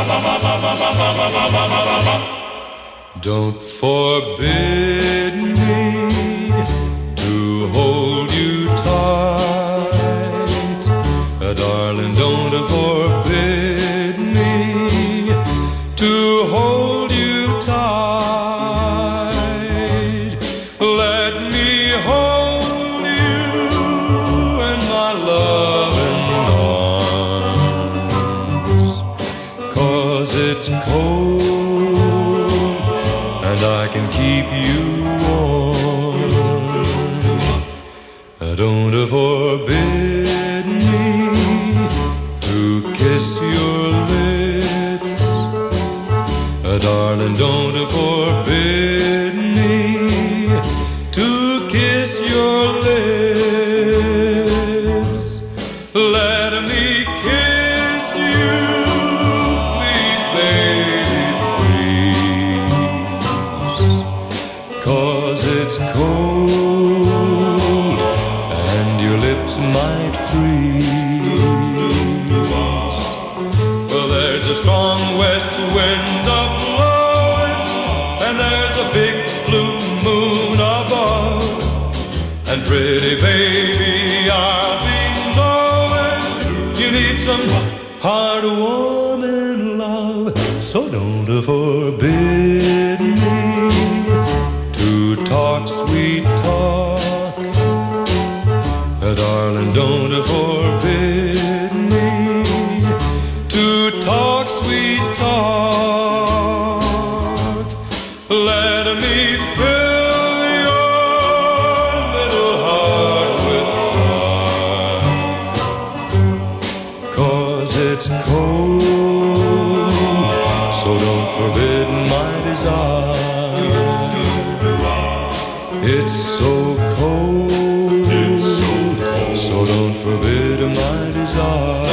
Don't forbid me to hold you tight, darling, don't forbid me to hold you tight. Let me hold you in my loving arms, 'cause it's cold and I can keep you warm. Don't forbid me to kiss your lips, darling, don't forbid me to kiss your lips. Let me kiss you, please, baby, please, 'cause it's cold and your lips might freeze. Well, there's a strong west wind a-blowing, and there's a big blue moon above. And pretty baby, I'll be knowing you need some heartwarming love. So don't forbid me to talk sweet talk, darling, don't forbid me to talk sweet talk. Let me fill your little heart with fire, 'cause it's cold, so don't forbid my desire. It's so cold, so don't forbid my desire.